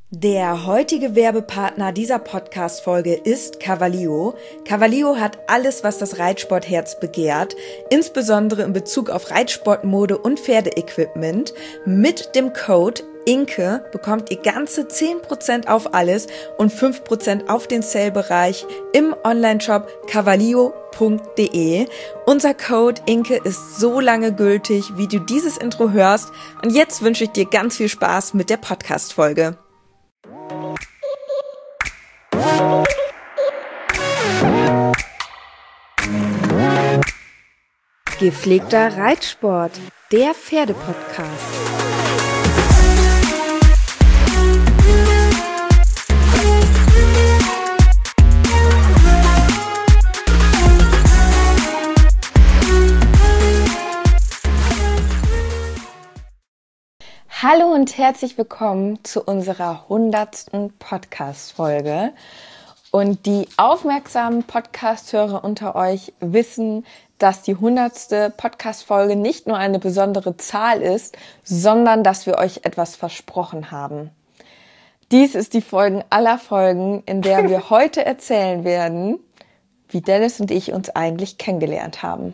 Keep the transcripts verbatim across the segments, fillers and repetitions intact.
Der heutige Werbepartner dieser Podcast-Folge ist Cavallio. Cavallio hat alles, was das Reitsportherz begehrt, insbesondere in Bezug auf Reitsportmode und Pferdeequipment. Mit dem Code Inke bekommt ihr ganze zehn Prozent auf alles und fünf Prozent auf den Sale-Bereich im Onlineshop cavallio punkt de. Unser Code Inke ist so lange gültig, wie du dieses Intro hörst. Und jetzt wünsche ich dir ganz viel Spaß mit der Podcast-Folge. Gepflegter Reitsport, der Pferdepodcast. Hallo und herzlich willkommen zu unserer hundertsten Podcast-Folge. Und die aufmerksamen Podcast-Hörer unter euch wissen, dass die hundertste Podcast-Folge nicht nur eine besondere Zahl ist, sondern dass wir euch etwas versprochen haben. Dies ist die Folgen aller Folgen, in der wir heute erzählen werden, wie Dennis und ich uns eigentlich kennengelernt haben.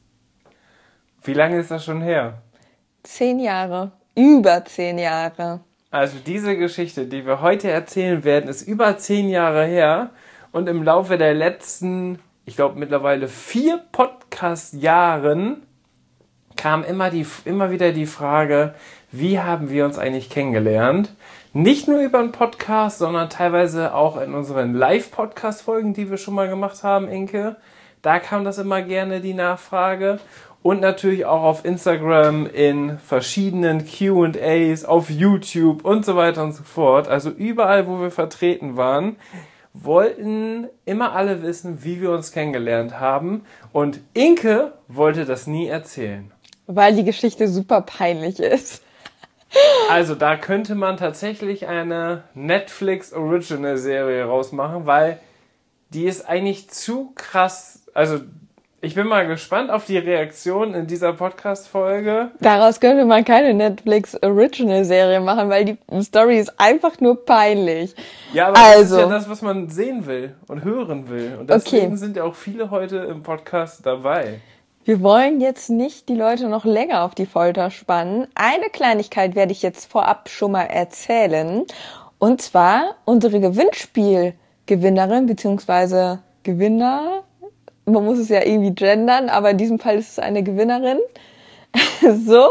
Wie lange ist das schon her? Zehn Jahre. Über zehn Jahre. Also diese Geschichte, die wir heute erzählen werden, ist über zehn Jahre her. Und im Laufe der letzten, ich glaube mittlerweile vier Podcast-Jahren kam immer, die, immer wieder die Frage, wie haben wir uns eigentlich kennengelernt? Nicht nur über einen Podcast, sondern teilweise auch in unseren Live-Podcast-Folgen, die wir schon mal gemacht haben, Inke. Da kam das immer gerne die Nachfrage. Und natürlich auch auf Instagram in verschiedenen Q und A's, auf YouTube und so weiter und so fort. Also überall, wo wir vertreten waren, wollten immer alle wissen, wie wir uns kennengelernt haben. Und Inke wollte das nie erzählen. Weil die Geschichte super peinlich ist. Also da könnte man tatsächlich eine Netflix-Original-Serie rausmachen, weil die ist eigentlich zu krass. Also ich bin mal gespannt auf die Reaktion in dieser Podcast-Folge. Daraus könnte man keine Netflix-Original-Serie machen, weil die Story ist einfach nur peinlich. Ja, aber also, das ist ja das, was man sehen will und hören will. Und deswegen okay. sind ja auch viele heute im Podcast dabei. Wir wollen jetzt nicht die Leute noch länger auf die Folter spannen. Eine Kleinigkeit werde ich jetzt vorab schon mal erzählen. Und zwar unsere Gewinnspielgewinnerin bzw. Gewinner. Man muss es ja irgendwie gendern, aber in diesem Fall ist es eine Gewinnerin. So,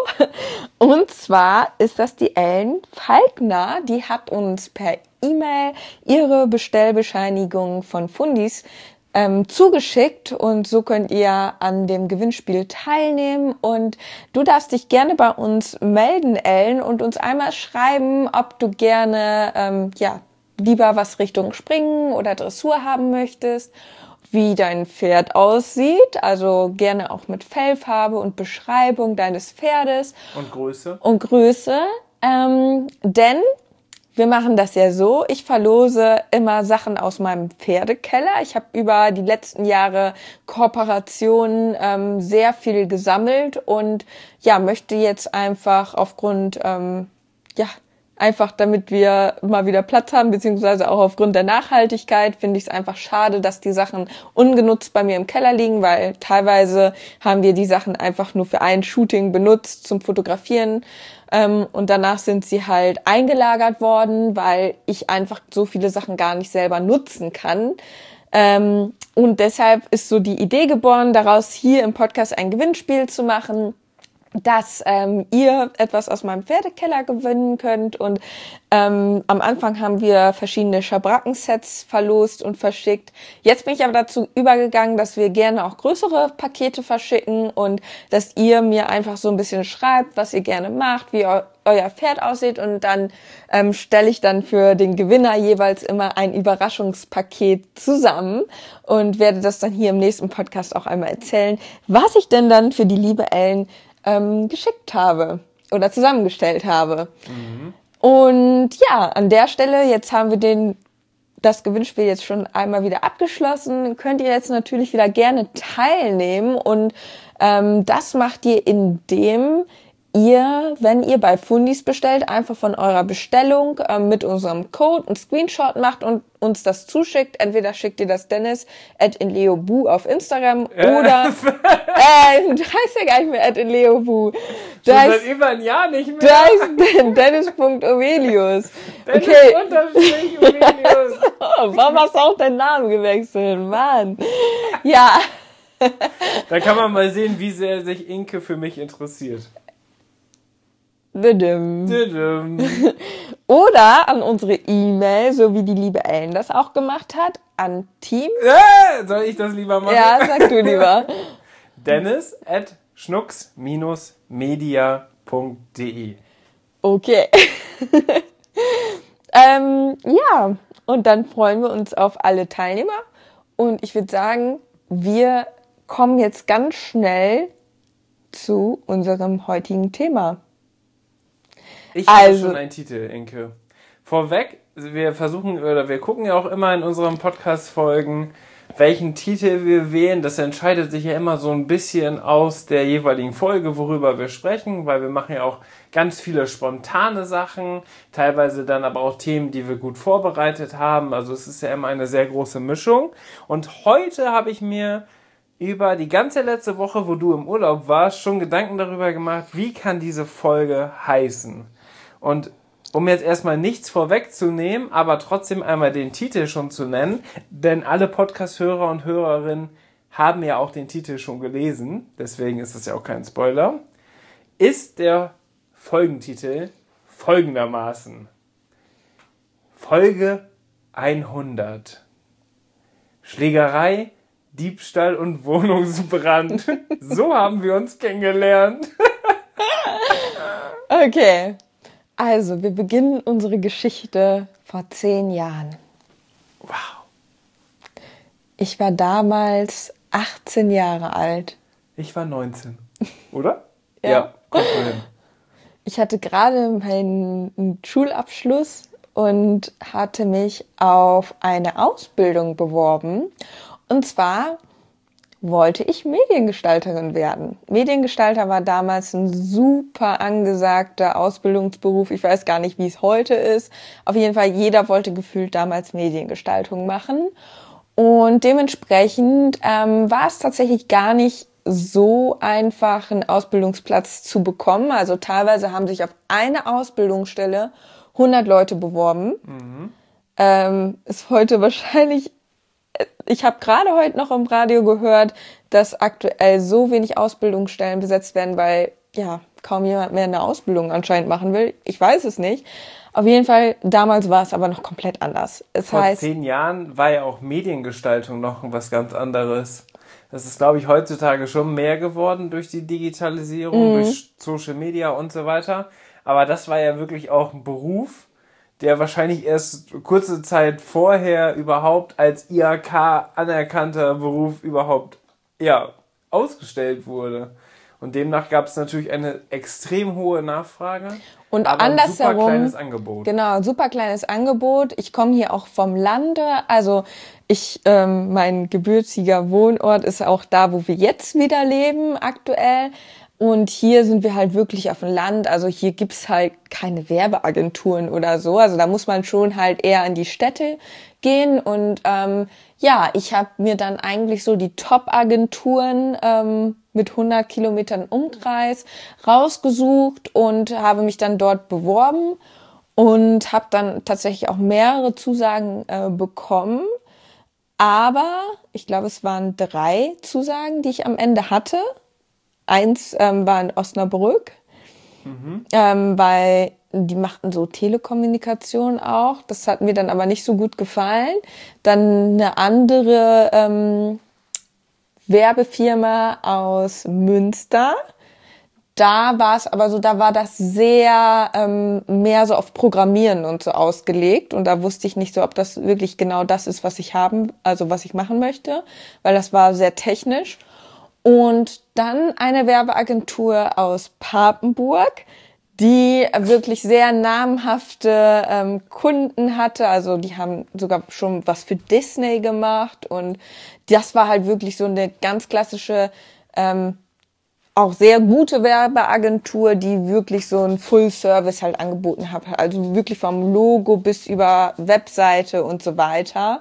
und zwar ist das die Ellen Falkner. Die hat uns per E-Mail ihre Bestellbescheinigung von Fundis ähm, zugeschickt und so könnt ihr an dem Gewinnspiel teilnehmen. Und du darfst dich gerne bei uns melden, Ellen, und uns einmal schreiben, ob du gerne ähm, ja lieber was Richtung Springen oder Dressur haben möchtest, wie dein Pferd aussieht, also gerne auch mit Fellfarbe und Beschreibung deines Pferdes. Und Größe. Und Größe, ähm, denn wir machen das ja so, ich verlose immer Sachen aus meinem Pferdekeller. Ich habe über die letzten Jahre Kooperationen ähm, sehr viel gesammelt und ja, möchte jetzt einfach aufgrund, ähm, ja, einfach damit wir mal wieder Platz haben, beziehungsweise auch aufgrund der Nachhaltigkeit finde ich es einfach schade, dass die Sachen ungenutzt bei mir im Keller liegen, weil teilweise haben wir die Sachen einfach nur für ein Shooting benutzt zum Fotografieren ähm, und danach sind sie halt eingelagert worden, weil ich einfach so viele Sachen gar nicht selber nutzen kann. Ähm, und deshalb ist so die Idee geboren, daraus hier im Podcast ein Gewinnspiel zu machen, dass ähm, ihr etwas aus meinem Pferdekeller gewinnen könnt. Und ähm, am Anfang haben wir verschiedene Schabracken-Sets verlost und verschickt. Jetzt bin ich aber dazu übergegangen, dass wir gerne auch größere Pakete verschicken und dass ihr mir einfach so ein bisschen schreibt, was ihr gerne macht, wie eu- euer Pferd aussieht. Und dann ähm, stelle ich dann für den Gewinner jeweils immer ein Überraschungspaket zusammen und werde das dann hier im nächsten Podcast auch einmal erzählen, was ich denn dann für die liebe Ellen Ähm, geschickt habe oder zusammengestellt habe. Mhm. Und ja, an der Stelle, jetzt haben wir den das Gewinnspiel jetzt schon einmal wieder abgeschlossen, könnt ihr jetzt natürlich wieder gerne teilnehmen und ähm, das macht ihr, indem ihr, wenn ihr bei Fundis bestellt, einfach von eurer Bestellung äh, mit unserem Code einen Screenshot macht und uns das zuschickt. Entweder schickt ihr das Dennis at inleobu auf Instagram Äh. oder äh, du heißt ja gar nicht mehr at inleobu. Schon seit über ein Jahr nicht mehr. Du heißt Dennis.ovelius. Dennis Okay. unterstrich Ovelius. Oh, warum hast du auch deinen Namen gewechselt? Mann. Ja. Da kann man mal sehen, wie sehr sich Inke für mich interessiert. Düdüm. Düdüm. Oder an unsere E-Mail, so wie die liebe Ellen das auch gemacht hat, an Team. Äh, soll ich das lieber machen? Ja, sag du lieber. Dennis at schnucks media punkt de. Okay. ähm, ja, und dann freuen wir uns auf alle Teilnehmer. Und ich würde sagen, wir kommen jetzt ganz schnell zu unserem heutigen Thema. Ich habe Also- schon einen Titel, Inke. Vorweg, wir versuchen oder wir gucken ja auch immer in unseren Podcast-Folgen, welchen Titel wir wählen. Das entscheidet sich ja immer so ein bisschen aus der jeweiligen Folge, worüber wir sprechen, weil wir machen ja auch ganz viele spontane Sachen, teilweise dann aber auch Themen, die wir gut vorbereitet haben. Also es ist ja immer eine sehr große Mischung. Und heute habe ich mir über die ganze letzte Woche, wo du im Urlaub warst, schon Gedanken darüber gemacht, wie kann diese Folge heißen. Und um jetzt erstmal nichts vorwegzunehmen, aber trotzdem einmal den Titel schon zu nennen, denn alle Podcast-Hörer und Hörerinnen haben ja auch den Titel schon gelesen, deswegen ist das ja auch kein Spoiler, ist der Folgentitel folgendermaßen: Folge hundert. Schlägerei, Diebstahl und Wohnungsbrand. So haben wir uns kennengelernt. Okay. Also, wir beginnen unsere Geschichte vor zehn Jahren. Wow. Ich war damals achtzehn Jahre alt. Ich war neunzehn. Oder? Ja. Kommt mal hin. Ich hatte gerade meinen Schulabschluss und hatte mich auf eine Ausbildung beworben. Und zwar wollte ich Mediengestalterin werden. Mediengestalter war damals ein super angesagter Ausbildungsberuf. Ich weiß gar nicht, wie es heute ist. Auf jeden Fall, jeder wollte gefühlt damals Mediengestaltung machen. Und dementsprechend ähm, war es tatsächlich gar nicht so einfach, einen Ausbildungsplatz zu bekommen. Also teilweise haben sich auf eine Ausbildungsstelle hundert Leute beworben. Mhm. Ähm, ist heute wahrscheinlich, ich habe gerade heute noch im Radio gehört, dass aktuell so wenig Ausbildungsstellen besetzt werden, weil ja kaum jemand mehr eine Ausbildung anscheinend machen will. Ich weiß es nicht. Auf jeden Fall, damals war es aber noch komplett anders. Es Vor heißt, zehn Jahren war ja auch Mediengestaltung noch was ganz anderes. Das ist, glaube ich, heutzutage schon mehr geworden durch die Digitalisierung, Mhm. durch Social Media und so weiter. Aber das war ja wirklich auch ein Beruf, der wahrscheinlich erst kurze Zeit vorher überhaupt als I H K anerkannter Beruf überhaupt ja, ausgestellt wurde. Und demnach gab es natürlich eine extrem hohe Nachfrage, und aber ein super andersherum, kleines Angebot. genau, super kleines Angebot. Ich komme hier auch vom Lande, also ich, ähm, mein gebürtiger Wohnort ist auch da, wo wir jetzt wieder leben, aktuell. Und hier sind wir halt wirklich auf dem Land, also hier gibt's halt keine Werbeagenturen oder so. Also da muss man schon halt eher in die Städte gehen. Und ähm, ja, ich habe mir dann eigentlich so die Top-Agenturen ähm, mit hundert Kilometern Umkreis rausgesucht und habe mich dann dort beworben und habe dann tatsächlich auch mehrere Zusagen äh, bekommen. Aber ich glaube, es waren drei Zusagen, die ich am Ende hatte. Eins ähm, war in Osnabrück, Mhm. ähm, weil die machten so Telekommunikation auch. Das hat mir dann aber nicht so gut gefallen. Dann eine andere ähm, Werbefirma aus Münster. Da war es aber so, da war das sehr ähm, mehr so auf Programmieren und so ausgelegt. Und da wusste ich nicht so, ob das wirklich genau das ist, was ich haben, also was ich machen möchte, weil das war sehr technisch. Und dann eine Werbeagentur aus Papenburg, die wirklich sehr namhafte ähm, Kunden hatte. Also die haben sogar schon was für Disney gemacht. Und das war halt wirklich so eine ganz klassische ähm, auch sehr gute Werbeagentur, die wirklich so einen Full-Service halt angeboten hat. Also wirklich vom Logo bis über Webseite und so weiter.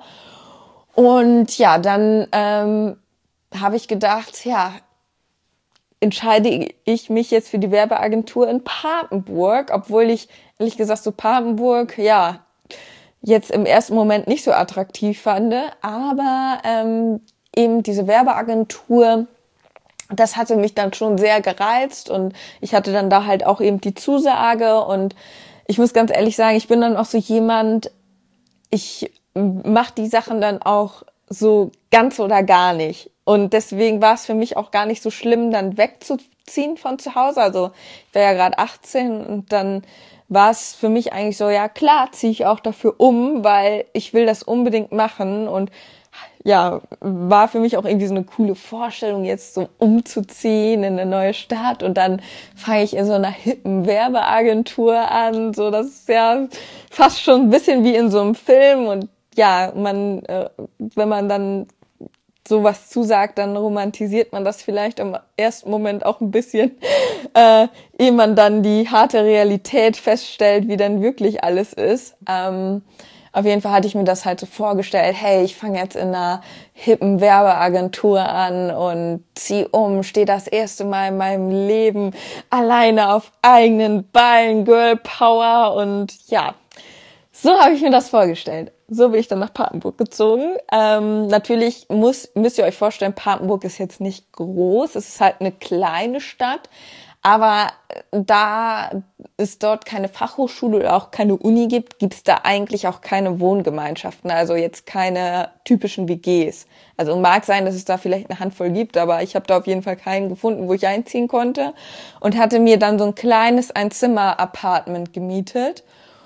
Und ja, dann ähm, habe ich gedacht, ja, entscheide ich mich jetzt für die Werbeagentur in Papenburg, obwohl ich, ehrlich gesagt, so Papenburg, ja, jetzt im ersten Moment nicht so attraktiv fand. Aber ähm, eben diese Werbeagentur, das hatte mich dann schon sehr gereizt und ich hatte dann da halt auch eben die Zusage und ich muss ganz ehrlich sagen, ich bin dann auch so jemand, ich mache die Sachen dann auch so ganz oder gar nicht und deswegen war es für mich auch gar nicht so schlimm, dann wegzuziehen von zu Hause, also ich war ja gerade achtzehn und dann war es für mich eigentlich so, ja klar, ziehe ich auch dafür um, weil ich will das unbedingt machen und ja, war für mich auch irgendwie so eine coole Vorstellung, jetzt so umzuziehen in eine neue Stadt und dann fange ich in so einer hippen Werbeagentur an, so das ist ja fast schon ein bisschen wie in so einem Film und ja, man, äh, wenn man dann sowas zusagt, dann romantisiert man das vielleicht im ersten Moment auch ein bisschen, äh, ehe man dann die harte Realität feststellt, wie dann wirklich alles ist. Ähm, Auf jeden Fall hatte ich mir das halt so vorgestellt, hey, ich fange jetzt in einer hippen Werbeagentur an und zieh um, stehe das erste Mal in meinem Leben alleine auf eigenen Beinen, Girl Power und ja, so habe ich mir das vorgestellt. So bin ich dann nach Papenburg gezogen. Ähm, natürlich muss, müsst ihr euch vorstellen, Papenburg ist jetzt nicht groß, es ist halt eine kleine Stadt. Aber da es dort keine Fachhochschule oder auch keine Uni gibt, gibt es da eigentlich auch keine Wohngemeinschaften, also jetzt keine typischen W Gs. Also mag sein, dass es da vielleicht eine Handvoll gibt, aber ich habe da auf jeden Fall keinen gefunden, wo ich einziehen konnte und hatte mir dann so ein kleines Einzimmer-Apartment gemietet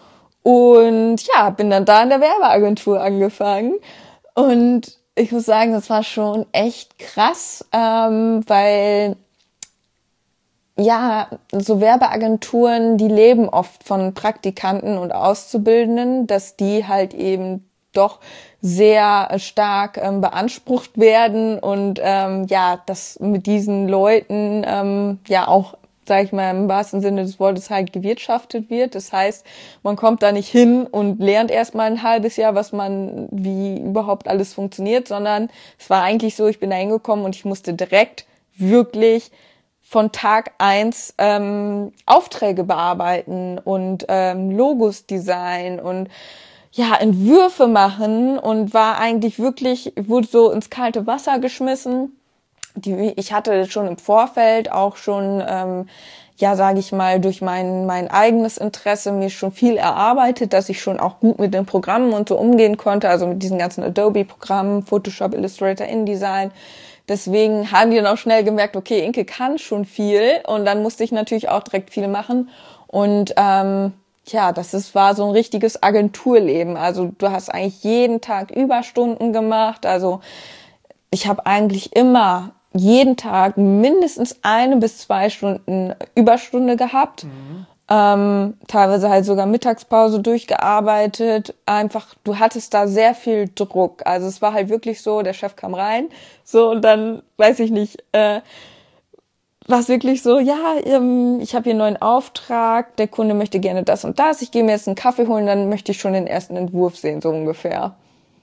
und ja, bin dann da in der Werbeagentur angefangen und ich muss sagen, das war schon echt krass, ähm, weil ja, so Werbeagenturen, die leben oft von Praktikanten und Auszubildenden, dass die halt eben doch sehr stark ähm, beansprucht werden und ähm, ja, dass mit diesen Leuten ähm, ja auch, sag ich mal, im wahrsten Sinne des Wortes halt gewirtschaftet wird. Das heißt, man kommt da nicht hin und lernt erstmal ein halbes Jahr, was man, wie überhaupt alles funktioniert, sondern es war eigentlich so, ich bin da hingekommen und ich musste direkt wirklich von Tag eins ähm, Aufträge bearbeiten und ähm, Logos designen und ja, Entwürfe machen und war eigentlich wirklich, wurde so ins kalte Wasser geschmissen. Die, ich hatte schon im Vorfeld auch schon, ähm, ja, sage ich mal, durch mein mein eigenes Interesse mir schon viel erarbeitet, dass ich schon auch gut mit den Programmen und so umgehen konnte, also mit diesen ganzen Adobe-Programmen, Photoshop, Illustrator, InDesign. Deswegen haben die dann auch schnell gemerkt, okay, Inke kann schon viel und dann musste ich natürlich auch direkt viel machen und ähm, ja, das ist, war so ein richtiges Agenturleben. Also du hast eigentlich jeden Tag Überstunden gemacht, also ich habe eigentlich immer jeden Tag mindestens eine bis zwei Stunden Überstunde gehabt. Mhm. Ähm, teilweise halt sogar Mittagspause durchgearbeitet. Einfach, du hattest da sehr viel Druck. Also es war halt wirklich so, der Chef kam rein, so und dann, weiß ich nicht, äh, war es wirklich so, ja, ähm, ich habe hier einen neuen Auftrag, der Kunde möchte gerne das und das, ich gehe mir jetzt einen Kaffee holen, dann möchte ich schon den ersten Entwurf sehen, so ungefähr.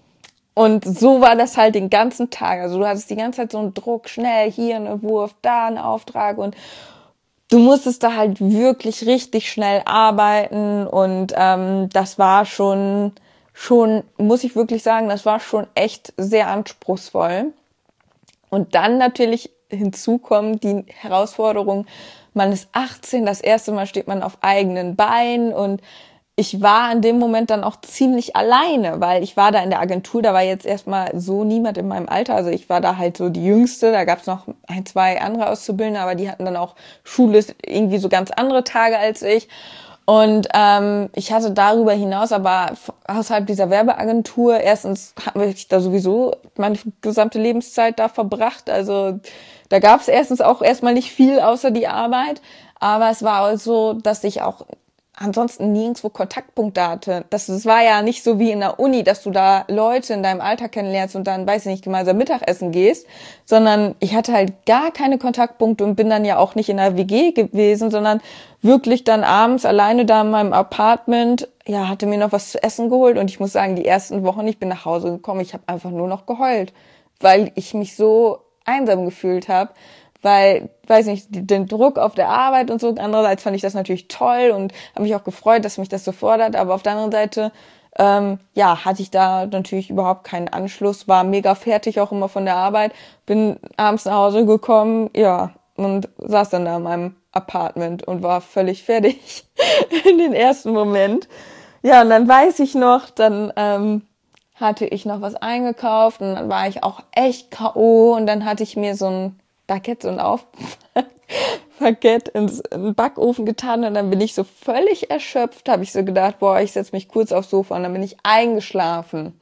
Und so war das halt den ganzen Tag. Also du hattest die ganze Zeit so einen Druck, schnell, hier ein Entwurf, da ein Auftrag und du musstest da halt wirklich richtig schnell arbeiten und ähm, das war schon, schon, muss ich wirklich sagen, das war schon echt sehr anspruchsvoll. Und dann natürlich hinzukommt die Herausforderung, man ist achtzehn, das erste Mal steht man auf eigenen Beinen und ich war in dem Moment dann auch ziemlich alleine, weil ich war da in der Agentur, da war jetzt erstmal so niemand in meinem Alter, also ich war da halt so die Jüngste, da gab's noch ein, zwei andere Auszubildende, aber die hatten dann auch Schule irgendwie so ganz andere Tage als ich und ähm, ich hatte darüber hinaus aber außerhalb dieser Werbeagentur, erstens habe ich da sowieso meine gesamte Lebenszeit da verbracht, also da gab's erstens auch erstmal nicht viel außer die Arbeit, aber es war auch so, dass ich auch ansonsten nirgendwo Kontaktpunkte hatte. Das, das war ja nicht so wie in der Uni, dass du da Leute in deinem Alter kennenlernst und dann, weiß ich nicht, gemeinsam Mittagessen gehst, sondern ich hatte halt gar keine Kontaktpunkte und bin dann ja auch nicht in der W G gewesen, sondern wirklich dann abends alleine da in meinem Apartment, ja, hatte mir noch was zu essen geholt und ich muss sagen, die ersten Wochen, ich bin nach Hause gekommen, ich habe einfach nur noch geheult, weil ich mich so einsam gefühlt habe. Weil, weiß nicht, den Druck auf der Arbeit und so. Andererseits fand ich das natürlich toll und habe mich auch gefreut, dass mich das so fordert. Aber auf der anderen Seite, ähm, ja, hatte ich da natürlich überhaupt keinen Anschluss. War mega fertig auch immer von der Arbeit. Bin abends nach Hause gekommen, ja, und saß dann da in meinem Apartment und war völlig fertig in den ersten Moment. Ja, und dann weiß ich noch, dann ähm, hatte ich noch was eingekauft und dann war ich auch echt K O und dann hatte ich mir so ein Baguette und auf Baguette ins in den Backofen getan und dann bin ich so völlig erschöpft, habe ich so gedacht, boah, ich setze mich kurz aufs Sofa und dann bin ich eingeschlafen.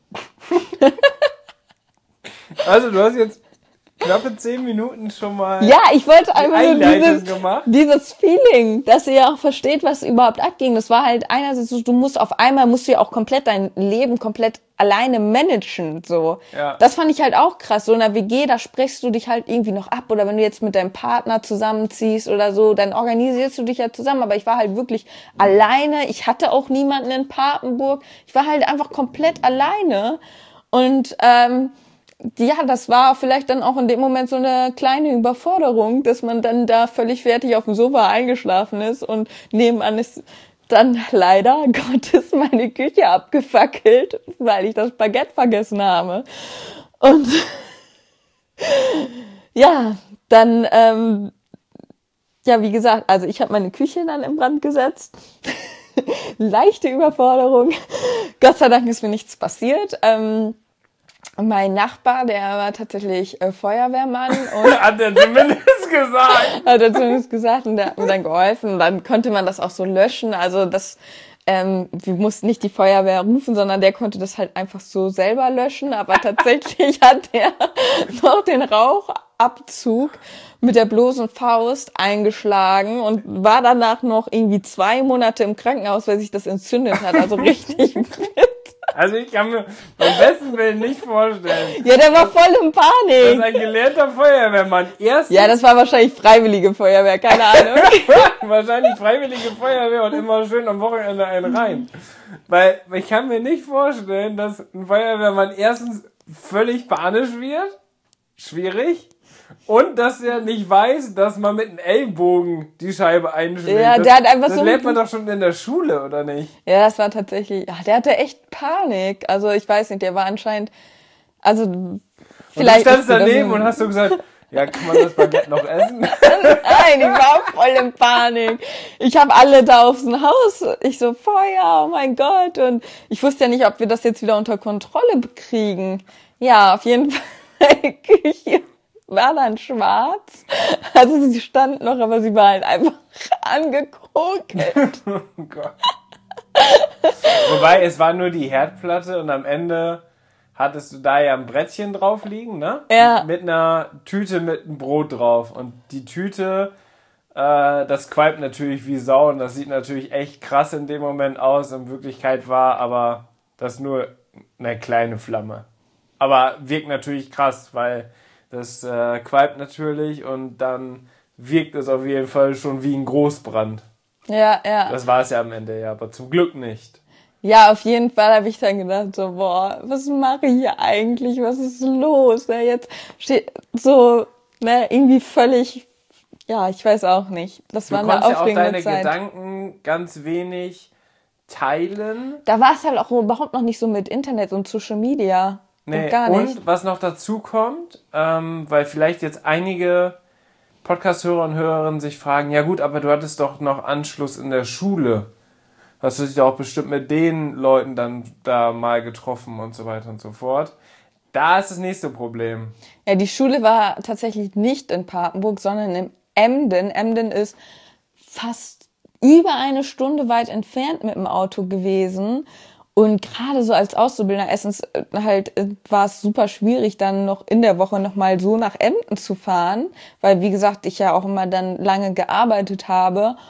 Also du hast jetzt knappe zehn Minuten schon mal Ja, ich wollte einfach nur Einleitung dieses, gemacht. dieses Feeling, dass ihr ja auch versteht, was überhaupt abging. Das war halt einerseits so, du musst auf einmal, musst du ja auch komplett dein Leben komplett alleine managen, so. Ja. Das fand ich halt auch krass. So in der W G, da sprichst du dich halt irgendwie noch ab oder wenn du jetzt mit deinem Partner zusammenziehst oder so, dann organisierst du dich ja zusammen. Aber ich war halt wirklich mhm. alleine. Ich hatte auch niemanden in Papenburg. Ich war halt einfach komplett alleine und, ähm, ja, das war vielleicht dann auch in dem Moment so eine kleine Überforderung, dass man dann da völlig fertig auf dem Sofa eingeschlafen ist und nebenan ist dann leider Gottes meine Küche abgefackelt, weil ich das Baguette vergessen habe. Und ja, dann, ähm, ja, wie gesagt, also ich habe meine Küche dann in Brand gesetzt. Leichte Überforderung. Gott sei Dank ist mir nichts passiert. Ähm, Mein Nachbar, der war tatsächlich äh, Feuerwehrmann und hat er zumindest gesagt. Hat er zumindest gesagt und der hat mir dann geholfen. Und dann konnte man das auch so löschen. Also das, ähm, wir mussten nicht die Feuerwehr rufen, sondern der konnte das halt einfach so selber löschen. Aber tatsächlich hat er noch den Rauchabzug mit der bloßen Faust eingeschlagen und war danach noch irgendwie zwei Monate im Krankenhaus, weil sich das entzündet hat. Also richtig Also ich kann mir beim besten Willen nicht vorstellen. Ja, der war voll in Das Panik. ist ein gelernter Feuerwehrmann. Erstens Ja, das war wahrscheinlich freiwillige Feuerwehr, keine Ahnung. wahrscheinlich freiwillige Feuerwehr und immer schön am Wochenende einen rein. Weil ich kann mir nicht vorstellen, dass ein Feuerwehrmann erstens völlig panisch wird. Schwierig. Und dass er nicht weiß, dass man mit dem Ellbogen die Scheibe einschlägt. Ja, das, der hat einfach das so... lernt man doch schon in der Schule, oder nicht? Ja, das war tatsächlich... Ja, der hatte echt Panik. Also ich weiß nicht, der war anscheinend... Also vielleicht... Und du standst daneben und hast so gesagt, ja, kann man das Baguette noch essen? Nein, ich war voll in Panik. Ich habe alle da aufs Haus. Ich so, Feuer, oh mein Gott. Und ich wusste ja nicht, ob wir das jetzt wieder unter Kontrolle kriegen. Ja, auf jeden Fall Küche war dann schwarz. Also sie stand noch, aber sie war halt einfach angekokelt. Oh Gott. Wobei, es war nur die Herdplatte und am Ende hattest du da ja ein Brettchen drauf liegen, ne? Ja. Mit einer Tüte mit einem Brot drauf. Und die Tüte, äh, das qualmt natürlich wie Sau und das sieht natürlich echt krass in dem Moment aus. In Wirklichkeit war aber das nur eine kleine Flamme. Aber wirkt natürlich krass, weil das äh, qualmt natürlich und dann wirkt es auf jeden Fall schon wie ein Großbrand. Ja, ja. Das war es ja am Ende, ja, aber zum Glück nicht. Ja, auf jeden Fall habe ich dann gedacht, so, boah, was mache ich hier eigentlich? Was ist los? Ne, jetzt steht so, ne, irgendwie völlig, ja, ich weiß auch nicht. Das Du war eine konntest ja auch aufregende deine Zeit. Gedanken ganz wenig teilen. Da war es halt auch überhaupt noch nicht so mit Internet und Social Media. Nee, und gar nicht. Und was noch dazu kommt, ähm, weil vielleicht jetzt einige Podcast-Hörer und Hörerinnen sich fragen, ja gut, aber du hattest doch noch Anschluss in der Schule. Hast du dich doch auch bestimmt mit den Leuten dann da mal getroffen und so weiter und so fort. Da ist das nächste Problem. Ja, die Schule war tatsächlich nicht in Papenburg, sondern in Emden. Emden ist fast über eine Stunde weit entfernt mit dem Auto gewesen. Und gerade so als Auszubildender erstens halt war es super schwierig, dann noch in der Woche nochmal so nach Emden zu fahren, weil wie gesagt, ich ja auch immer dann lange gearbeitet habe.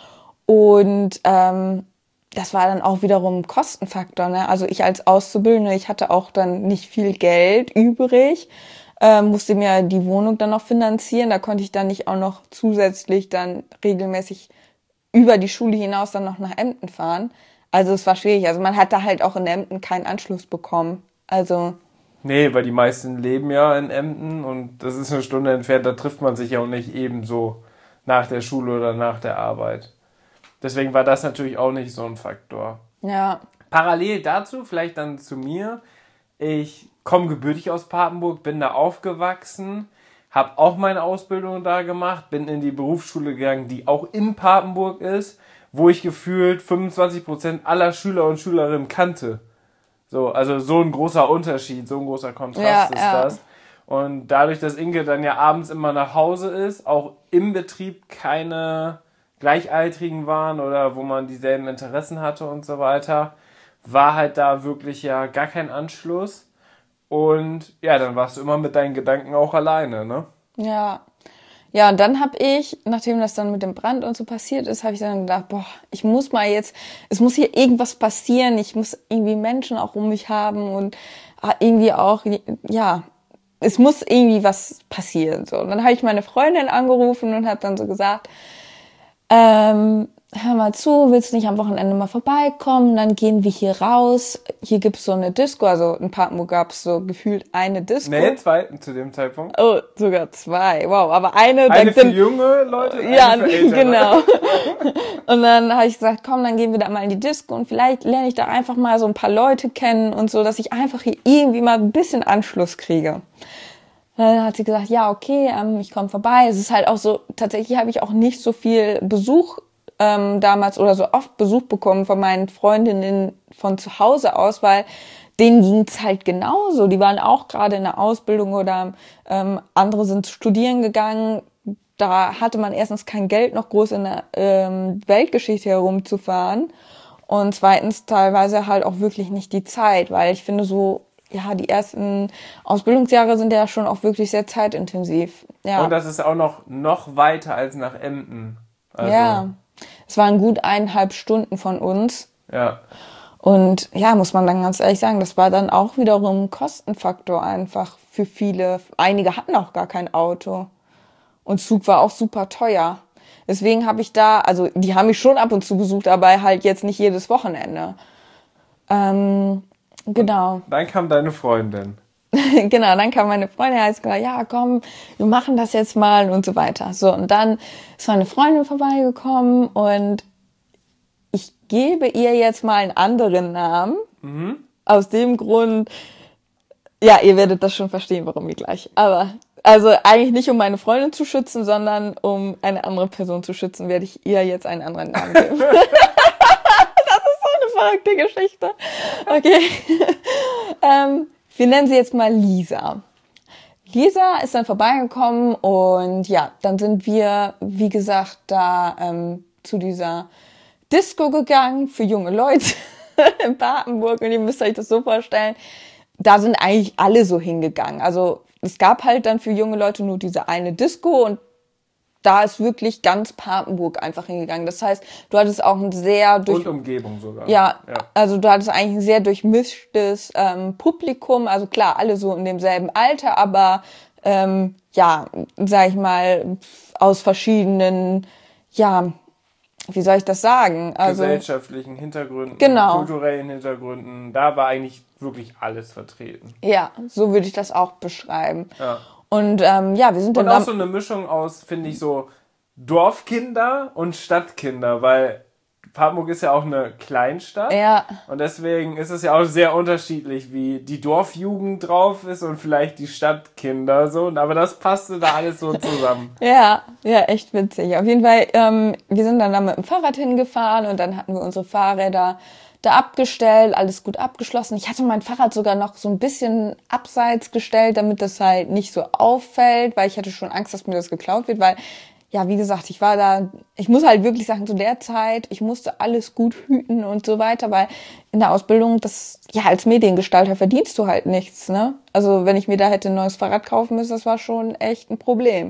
Und ähm, das war dann auch wiederum ein Kostenfaktor, ne? Also ich als Auszubildende, ich hatte auch dann nicht viel Geld übrig, äh, musste mir die Wohnung dann noch finanzieren. Da konnte ich dann nicht auch noch zusätzlich dann regelmäßig über die Schule hinaus dann noch nach Emden fahren. Also es war schwierig. Also man hat da halt auch in Emden keinen Anschluss bekommen. Also Nee, weil die meisten leben ja in Emden und das ist eine Stunde entfernt, da trifft man sich ja auch nicht ebenso nach der Schule oder nach der Arbeit. Deswegen war das natürlich auch nicht so ein Faktor. ja, Parallel dazu, vielleicht dann zu mir, ich komme gebürtig aus Papenburg, bin da aufgewachsen, habe auch meine Ausbildung da gemacht, bin in die Berufsschule gegangen, die auch in Papenburg ist, wo ich gefühlt fünfundzwanzig Prozent aller Schüler und Schülerinnen kannte. So, also so ein großer Unterschied, so ein großer Kontrast Ja, ist ja. das. Und dadurch, dass Inge dann ja abends immer nach Hause ist, auch im Betrieb keine Gleichaltrigen waren oder wo man dieselben Interessen hatte und so weiter, war halt da wirklich ja gar kein Anschluss. Und ja, dann warst du immer mit deinen Gedanken auch alleine, ne? ja. Ja, und dann habe ich, nachdem das dann mit dem Brand und so passiert ist, habe ich dann gedacht, boah, ich muss mal jetzt, es muss hier irgendwas passieren, ich muss irgendwie Menschen auch um mich haben und irgendwie auch, ja, es muss irgendwie was passieren. So. Und dann habe ich meine Freundin angerufen und habe dann so gesagt, ähm, hör mal zu, willst du nicht am Wochenende mal vorbeikommen? Dann gehen wir hier raus. Hier gibt's so eine Disco, also in Papenburg gab's so gefühlt eine Disco. Nee, zweiten zu dem Zeitpunkt. Oh, sogar zwei. Wow, aber eine... Eine da für sind- junge Leute, eine Ja, für ältere. genau. Und dann habe ich gesagt, komm, dann gehen wir da mal in die Disco und vielleicht lerne ich da einfach mal so ein paar Leute kennen und so, dass ich einfach hier irgendwie mal ein bisschen Anschluss kriege. Dann hat sie gesagt, ja, okay, ähm, ich komme vorbei. Es ist halt auch so, tatsächlich habe ich auch nicht so viel Besuch ähm, damals oder so oft Besuch bekommen von meinen Freundinnen von zu Hause aus, weil denen ging's halt genauso. Die waren auch gerade in der Ausbildung oder ähm, andere sind studieren gegangen. Da hatte man erstens kein Geld, noch groß in der ähm, Weltgeschichte herumzufahren und zweitens teilweise halt auch wirklich nicht die Zeit, weil ich finde so, ja, die ersten Ausbildungsjahre sind ja schon auch wirklich sehr zeitintensiv. Ja, Und das ist auch noch, noch weiter als nach Emden. Also, ja. Es waren gut eineinhalb Stunden von uns. Ja. Und ja, muss man dann ganz ehrlich sagen, das war dann auch wiederum ein Kostenfaktor einfach für viele. Einige hatten auch gar kein Auto. Und Zug war auch super teuer. Deswegen habe ich da, also die haben mich schon ab und zu besucht, aber halt jetzt nicht jedes Wochenende. Ähm, genau. Dann kam deine Freundin. Genau, dann kam meine Freundin, hat gesagt, ja komm, wir machen das jetzt mal und so weiter. So, und dann ist meine Freundin vorbeigekommen und ich gebe ihr jetzt mal einen anderen Namen. Mhm. Aus dem Grund, ja, ihr werdet das schon verstehen, warum wir gleich. Aber, also eigentlich nicht, um meine Freundin zu schützen, sondern um eine andere Person zu schützen, werde ich ihr jetzt einen anderen Namen geben. Das ist so eine verrückte Geschichte. Okay. ähm, wir nennen sie jetzt mal Lisa. Lisa ist dann vorbeigekommen und ja, dann sind wir, wie gesagt, da ähm, zu dieser Disco gegangen für junge Leute in Papenburg und ihr müsst euch das so vorstellen, da sind eigentlich alle so hingegangen. Also es gab halt dann für junge Leute nur diese eine Disco und da ist wirklich ganz Papenburg einfach hingegangen. Das heißt, du hattest auch ein sehr durch Und Umgebung sogar. ja, ja. also du hattest eigentlich ein sehr durchmischtes ähm, Publikum. Also klar, alle so in demselben Alter, aber ähm, ja, sag ich mal, aus verschiedenen, ja, wie soll ich das sagen? Also Gesellschaftlichen Hintergründen, Genau. kulturellen Hintergründen, da war eigentlich wirklich alles vertreten. ja, so würde ich das auch beschreiben. Ja. Und ähm, ja, wir sind Und dann auch da- so eine Mischung aus, finde ich, so Dorfkinder und Stadtkinder, weil Papenburg ist ja auch eine Kleinstadt. ja, Und deswegen ist es ja auch sehr unterschiedlich, wie die Dorfjugend drauf ist und vielleicht die Stadtkinder so. Aber das passte da alles so zusammen. ja, ja, echt witzig. Auf jeden Fall, ähm, wir sind dann da mit dem Fahrrad hingefahren und dann hatten wir unsere Fahrräder da abgestellt, alles gut abgeschlossen. Ich hatte mein Fahrrad sogar noch so ein bisschen abseits gestellt, damit das halt nicht so auffällt, weil ich hatte schon Angst, dass mir das geklaut wird, weil, ja, wie gesagt, ich war da, ich muss halt wirklich sagen, zu der Zeit, ich musste alles gut hüten und so weiter, weil in der Ausbildung, das, ja, als Mediengestalter verdienst du halt nichts, ne? Also, wenn ich mir da hätte ein neues Fahrrad kaufen müssen, das war schon echt ein Problem.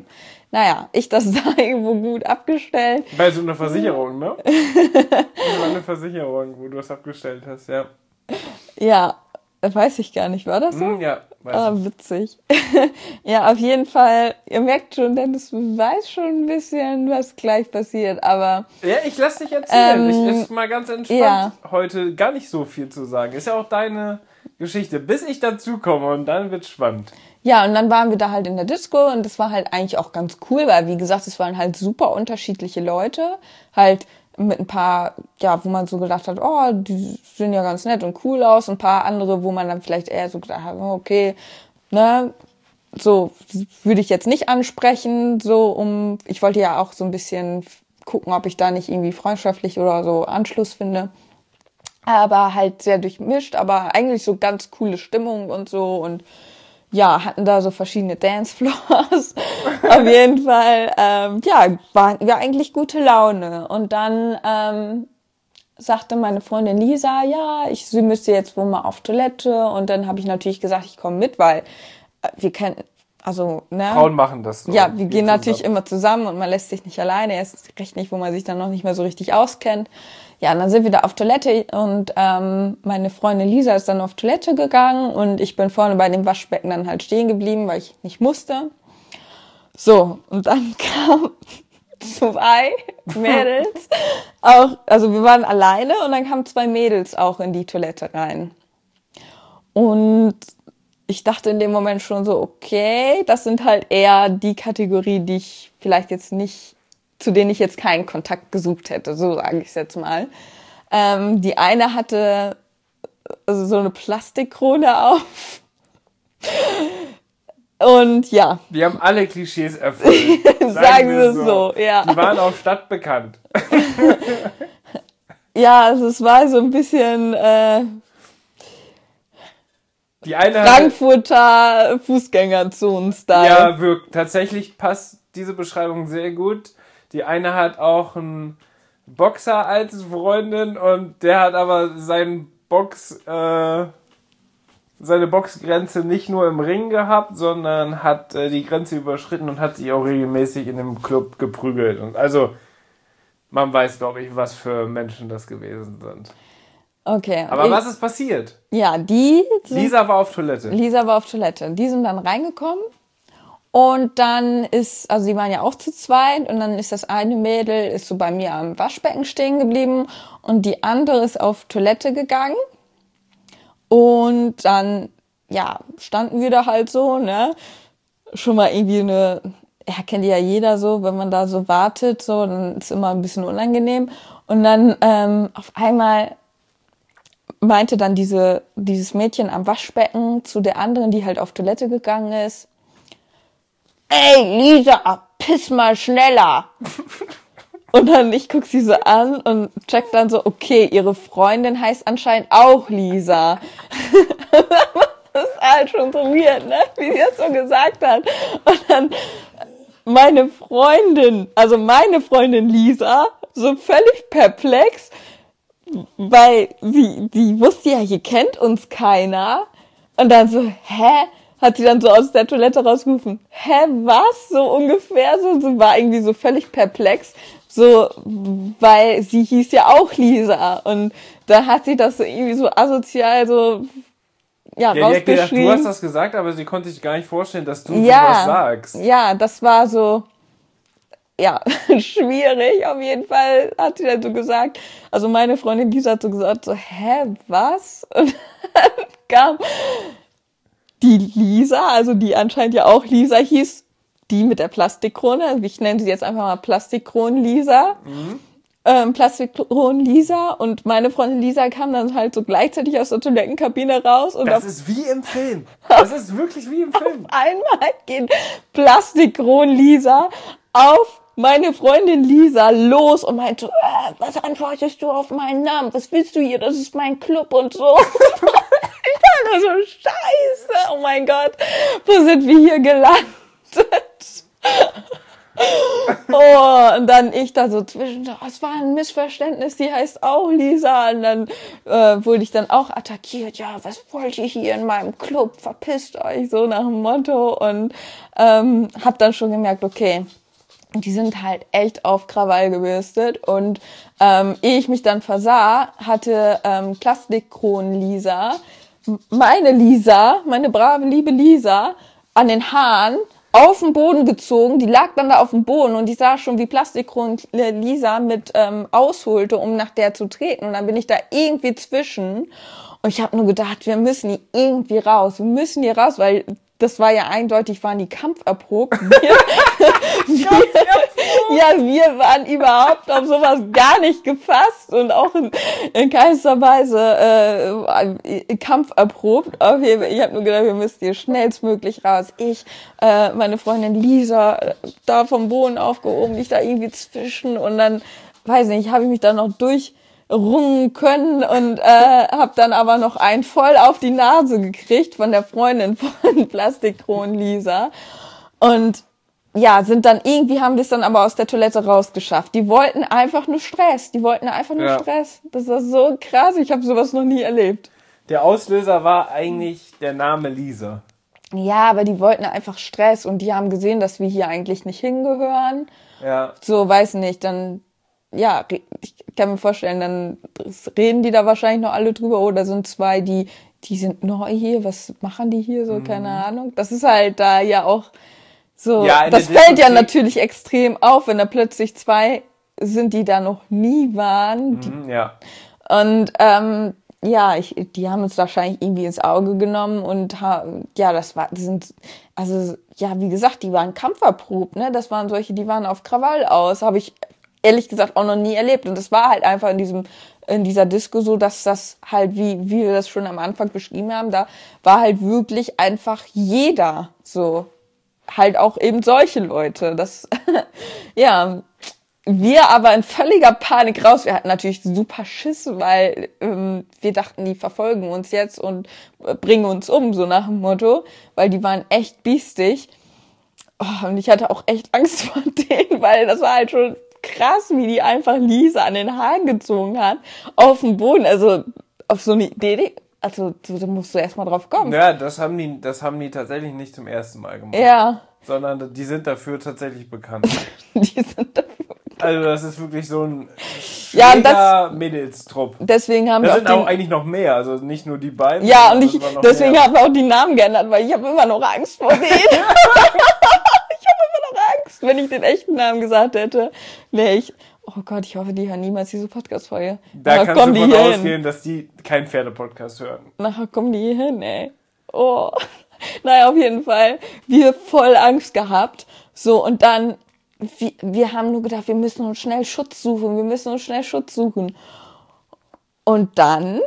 Naja, ich das da irgendwo gut abgestellt. Bei so einer Versicherung, ne? Das war eine Versicherung, wo du das abgestellt hast, ja. Ja, weiß ich gar nicht, war das so? Mm, ja, weiß Ah, ich. witzig. Ja, auf jeden Fall, ihr merkt schon, Dennis weiß schon ein bisschen, was gleich passiert, aber... Ja, ich lass dich erzählen. Ähm, ich ist mal ganz entspannt, ja. heute gar nicht so viel zu sagen. Ist ja auch deine Geschichte, bis ich dazu komme und dann wird's spannend. Ja, und dann waren wir da halt in der Disco und das war halt eigentlich auch ganz cool, weil, wie gesagt, es waren halt super unterschiedliche Leute, halt mit ein paar, ja, wo man so gedacht hat, oh, die sehen ja ganz nett und cool aus, ein paar andere, wo man dann vielleicht eher so gedacht hat, oh, okay, ne, so würde ich jetzt nicht ansprechen, so um, ich wollte ja auch so ein bisschen gucken, ob ich da nicht irgendwie freundschaftlich oder so Anschluss finde, aber halt sehr durchmischt, aber eigentlich so ganz coole Stimmung und so und ja, hatten da so verschiedene Dancefloors. Auf jeden Fall, ähm, ja, war, war eigentlich gute Laune. Und dann ähm, sagte meine Freundin Lisa, ja, ich, sie müsste jetzt wohl mal auf Toilette. Und dann habe ich natürlich gesagt, ich komme mit, weil äh, wir kennen, also, ne? Frauen machen das so. Ja, wir gehen natürlich zusammen. immer zusammen und man lässt sich nicht alleine. Erst recht nicht, wo man sich dann noch nicht mehr so richtig auskennt. Ja, und dann sind wir da auf Toilette und ähm, meine Freundin Lisa ist dann auf Toilette gegangen und ich bin vorne bei dem Waschbecken dann halt stehen geblieben, weil ich nicht musste. So, und dann kamen zwei Mädels, auch, also wir waren alleine und dann kamen zwei Mädels auch in die Toilette rein. Und ich dachte in dem Moment schon so, okay, das sind halt eher die Kategorie, die ich vielleicht jetzt nicht, zu denen ich jetzt keinen Kontakt gesucht hätte, so sage ich es jetzt mal. Ähm, die eine hatte also so eine Plastikkrone auf. Und ja. Die haben alle Klischees erfüllt. Sagen, sagen wir es so. so, ja. Die waren auch stadtbekannt. Ja, also es war so ein bisschen äh, die eine Frankfurter Fußgängerzonen-Style. Ja, wirkt. Tatsächlich passt diese Beschreibung sehr gut. Die eine hat auch einen Boxer als Freundin und der hat aber seinen Box, äh, seine Boxgrenze nicht nur im Ring gehabt, sondern hat äh, die Grenze überschritten und hat sich auch regelmäßig in dem Club geprügelt. Und also, man weiß, glaube ich, was für Menschen das gewesen sind. Okay. Aber ich, was ist passiert? Ja, die... Sind, Lisa war auf Toilette. Lisa war auf Toilette. Die sind dann reingekommen. Und dann ist, also die waren ja auch zu zweit und dann ist das eine Mädel ist so bei mir am Waschbecken stehen geblieben und die andere ist auf Toilette gegangen und dann, ja, standen wir da halt so, ne, schon mal irgendwie eine, ja, kennt ja jeder so, wenn man da so wartet, so, dann ist immer ein bisschen unangenehm und dann ähm, auf einmal meinte dann diese, dieses Mädchen am Waschbecken zu der anderen, die halt auf Toilette gegangen ist, ey, Lisa, piss mal schneller. Und dann, ich guck sie so an und check dann so, okay, ihre Freundin heißt anscheinend auch Lisa. Das ist halt schon so weird, ne? Wie sie das so gesagt hat. Und dann meine Freundin, also meine Freundin Lisa, so völlig perplex, weil sie, die wusste ja, hier kennt uns keiner. Und dann so, hä? Hat sie dann so aus der Toilette rausgerufen, hä, was? So ungefähr, so, sie war irgendwie so völlig perplex, so, weil sie hieß ja auch Lisa und da hat sie das so irgendwie so asozial so, ja, ja, rausgeschrien. Gedacht, du hast das gesagt, aber sie konnte sich gar nicht vorstellen, dass du ja, sowas sagst. Ja, das war so, ja, schwierig, auf jeden Fall hat sie dann so gesagt, also meine Freundin Lisa hat so gesagt, so, hä, was? Und dann kam die Lisa, also die anscheinend ja auch Lisa hieß, die mit der Plastikkrone, ich nenne sie jetzt einfach mal Plastikkronen-Lisa, mhm. ähm, Plastikkronen-Lisa und meine Freundin Lisa kam dann halt so gleichzeitig aus der Toilettenkabine raus. Und das auf, ist wie im Film. Das ist wirklich wie im Film. Auf einmal geht Plastikkronen-Lisa auf meine Freundin Lisa los und meinte, äh, was antwortest du auf meinen Namen? Was willst du hier? Das ist mein Club und so. Ich dachte so, scheiße, oh mein Gott, wo sind wir hier gelandet? Oh, und dann ich da so zwischen, oh, es war ein Missverständnis, die heißt auch Lisa. Und dann äh, wurde ich dann auch attackiert. Ja, was wollt ihr hier in meinem Club? Verpisst euch, so nach dem Motto. Und ähm, hab dann schon gemerkt, okay, die sind halt echt auf Krawall gebürstet. Und ähm, ehe ich mich dann versah, hatte ähm, Plastikkronen-Lisa, meine Lisa, meine brave, liebe Lisa, an den Haaren auf den Boden gezogen, die lag dann da auf dem Boden und ich sah schon, wie Plastikkron Lisa mit ähm, ausholte, um nach der zu treten und dann bin ich da irgendwie zwischen und ich habe nur gedacht, wir müssen hier irgendwie raus, wir müssen hier raus, weil das war ja eindeutig, waren die kampferprobt. Wir, wir, ja, wir waren überhaupt auf sowas gar nicht gefasst und auch in, in keinster Weise äh, kampferprobt. Auf jeden Fall, ich habe nur gedacht, wir müssen hier schnellstmöglich raus. Ich, äh, meine Freundin Lisa, da vom Boden aufgehoben, ich da irgendwie zwischen und dann, weiß nicht, habe ich mich da noch durch rungen können und äh, habe dann aber noch einen voll auf die Nase gekriegt von der Freundin von Plastikkron Lisa und ja, sind dann irgendwie, haben wir es dann aber aus der Toilette rausgeschafft. Die wollten einfach nur Stress, die wollten einfach nur ja. Stress. Das war so krass, ich habe sowas noch nie erlebt. Der Auslöser war eigentlich der Name Lisa. Ja, aber die wollten einfach Stress und die haben gesehen, dass wir hier eigentlich nicht hingehören. Ja. So, weiß nicht, dann ja, ich kann mir vorstellen, dann reden die da wahrscheinlich noch alle drüber oder sind zwei, die, die sind neu hier, was machen die hier so, mhm. keine Ahnung. Das ist halt da ja auch so, ja, das fällt ja natürlich extrem auf, wenn da plötzlich zwei sind, die da noch nie waren. Die, mhm, ja. Und ähm, ja, ich, die haben uns wahrscheinlich irgendwie ins Auge genommen und ha, ja, das war, die sind, also ja, wie gesagt, die waren kampferprobt, ne, das waren solche, die waren auf Krawall aus, habe ich ehrlich gesagt auch noch nie erlebt. Und das war halt einfach in diesem, in dieser Disco so, dass das halt, wie, wie wir das schon am Anfang beschrieben haben, da war halt wirklich einfach jeder so. Halt auch eben solche Leute. Das, ja, wir aber in völliger Panik raus. Wir hatten natürlich super Schiss, weil ähm, wir dachten, die verfolgen uns jetzt und äh, bringen uns um, so nach dem Motto. Weil die waren echt biestig. Oh, und ich hatte auch echt Angst vor denen, weil das war halt schon krass, wie die einfach Lisa an den Haaren gezogen hat, auf dem Boden, also auf so eine Idee, also da musst du erstmal drauf kommen. Ja, das haben die, das haben die tatsächlich nicht zum ersten Mal gemacht. Ja. Sondern die sind dafür tatsächlich bekannt. Die sind dafür bekannt. Also das ist wirklich so ein ja, das, Mädelstrupp. Deswegen haben da wir sind auch, auch eigentlich noch mehr, also nicht nur die beiden. Ja, und ich, deswegen haben wir auch die Namen geändert, weil ich habe immer noch Angst vor denen. Angst, wenn ich den echten Namen gesagt hätte. Nee, ich, oh Gott, ich hoffe, die hören niemals diese Podcast-Folge. Da Nachher kannst du davon ausgehen, hin. dass die keinen Pferde-Podcast hören. Nachher kommen die hier hin, ey. Oh. Naja, auf jeden Fall. Wir voll Angst gehabt. So, und dann, wir, wir haben nur gedacht, wir müssen uns schnell Schutz suchen. Wir müssen uns schnell Schutz suchen. Und dann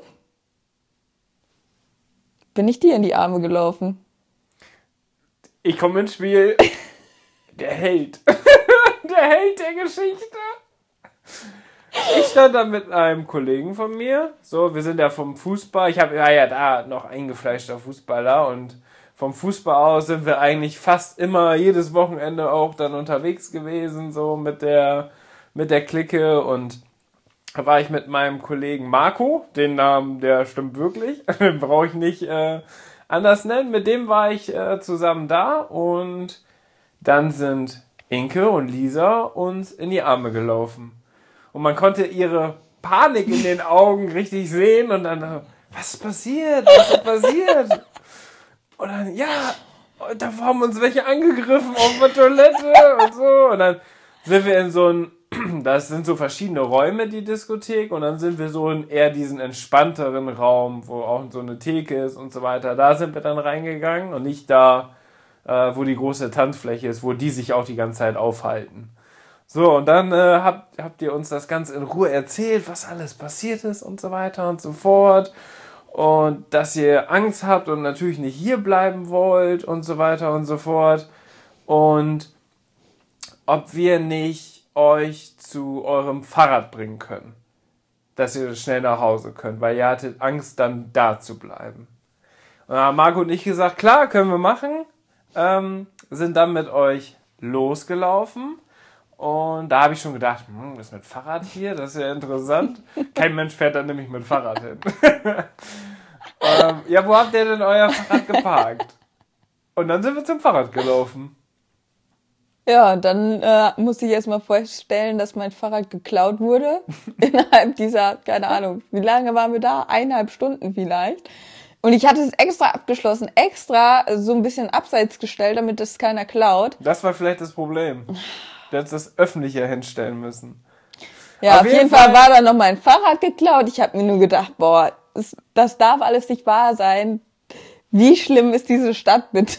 bin ich dir in die Arme gelaufen. Ich komme ins Spiel. Der Held. Der Held der Geschichte. Ich stand da mit einem Kollegen von mir. So, wir sind ja vom Fußball. Ich habe ja, ja da noch eingefleischter Fußballer. Und vom Fußball aus sind wir eigentlich fast immer jedes Wochenende auch dann unterwegs gewesen. So mit der, mit der Clique. Und da war ich mit meinem Kollegen Marco. Den Namen, der stimmt wirklich. Den brauche ich nicht äh, anders nennen. Mit dem war ich äh, zusammen da. Und dann sind Inke und Lisa uns in die Arme gelaufen. Und man konnte ihre Panik in den Augen richtig sehen. Und dann, was ist passiert? Was ist passiert? Und dann, ja, da haben uns welche angegriffen auf der Toilette und so. Und dann sind wir in so ein, das sind so verschiedene Räume, die Diskothek. Und dann sind wir so in eher diesen entspannteren Raum, wo auch so eine Theke ist und so weiter. Da sind wir dann reingegangen und nicht da, Äh, wo die große Tanzfläche ist, wo die sich auch die ganze Zeit aufhalten. So, und dann äh, habt, habt ihr uns das Ganze in Ruhe erzählt, was alles passiert ist und so weiter und so fort. Und dass ihr Angst habt und natürlich nicht hier bleiben wollt und so weiter und so fort. Und ob wir nicht euch zu eurem Fahrrad bringen können. Dass ihr schnell nach Hause könnt, weil ihr hattet Angst, dann da zu bleiben. Und dann haben Marco und ich gesagt, klar, können wir machen. Ähm, sind dann mit euch losgelaufen Und da habe ich schon gedacht, hm, ist mit Fahrrad hier, das ist ja interessant. Kein Mensch fährt dann nämlich mit Fahrrad hin. ähm, ja, wo habt ihr denn euer Fahrrad geparkt? Und dann sind wir zum Fahrrad gelaufen. Ja, dann äh, musste ich erst mal vorstellen, dass mein Fahrrad geklaut wurde. Innerhalb dieser, keine Ahnung, wie lange waren wir da? Eineinhalb Stunden vielleicht. Und ich hatte es extra abgeschlossen, extra so ein bisschen abseits gestellt, damit es keiner klaut. Das war vielleicht das Problem. Du hättest das öffentlicher hinstellen müssen. Ja, auf, auf jeden, jeden Fall, Fall war dann noch mein Fahrrad geklaut. Ich habe mir nur gedacht, boah, das, das darf alles nicht wahr sein. Wie schlimm ist diese Stadt bitte?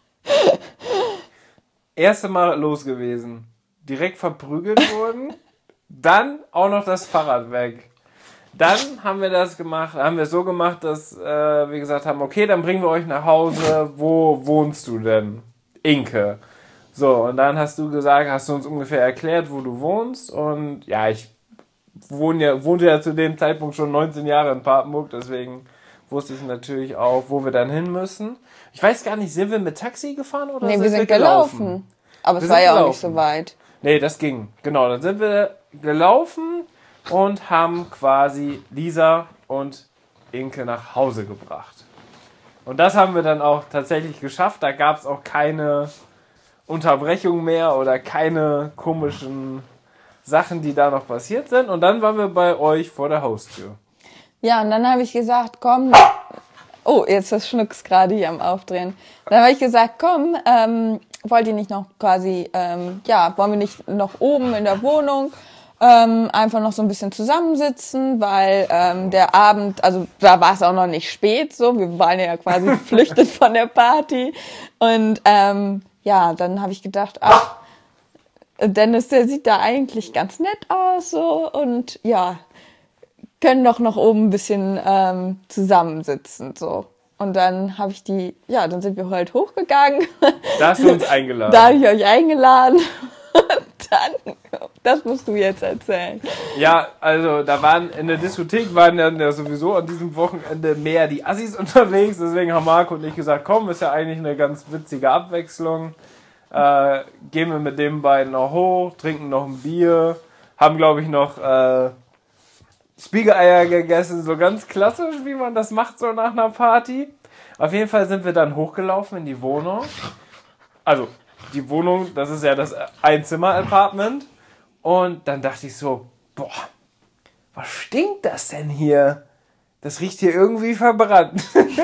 Erste Mal los gewesen. Direkt verprügelt worden. Dann auch noch das Fahrrad weg. Dann haben wir das gemacht, haben wir so gemacht, dass äh, wir gesagt haben, okay, dann bringen wir euch nach Hause. Wo wohnst du denn? Inke. So, und dann hast du gesagt, hast du uns ungefähr erklärt, wo du wohnst. Und ja, ich wohne ja, wohnte ja zu dem Zeitpunkt schon neunzehn Jahre in Papenburg, deswegen wusste ich natürlich auch, wo wir dann hin müssen. Ich weiß gar nicht, sind wir mit Taxi gefahren oder nee, sind wir sind wir gelaufen? gelaufen. Aber wir es war ja gelaufen. auch nicht so weit. Nee, das ging. Genau, dann sind wir gelaufen und haben quasi Lisa und Inke nach Hause gebracht. Und das haben wir dann auch tatsächlich geschafft. Da gab es auch keine Unterbrechung mehr oder keine komischen Sachen, die da noch passiert sind. Und dann waren wir bei euch vor der Haustür. Ja, und dann habe ich gesagt, komm, oh, jetzt das Schnucks gerade hier am Aufdrehen. Dann habe ich gesagt, komm, ähm, wollt ihr nicht noch quasi, ähm, ja, wollen wir nicht noch oben in der Wohnung ähm, einfach noch so ein bisschen zusammensitzen, weil ähm, der Abend, also da war es auch noch nicht spät, so, wir waren ja quasi geflüchtet von der Party. Und ähm, ja, dann habe ich gedacht, ach, Dennis, der sieht da eigentlich ganz nett aus, so, und ja, können doch noch oben ein bisschen ähm, zusammensitzen, so. Und dann habe ich die, ja, dann sind wir halt hochgegangen. Da hast du uns eingeladen. Da habe ich euch eingeladen. Und dann, das musst du jetzt erzählen. Ja, also da waren in der Diskothek waren dann ja sowieso an diesem Wochenende mehr die Assis unterwegs. Deswegen haben Marco und ich gesagt, komm, ist ja eigentlich eine ganz witzige Abwechslung. Äh, gehen wir mit den beiden noch hoch, trinken noch ein Bier, haben, glaube ich, noch äh, Spiegeleier gegessen, so ganz klassisch, wie man das macht, so nach einer Party. Auf jeden Fall sind wir dann hochgelaufen in die Wohnung. Also, die Wohnung, das ist ja das Einzimmer-Apartment. Und dann dachte ich so, boah, was stinkt das denn hier? Das riecht hier irgendwie verbrannt.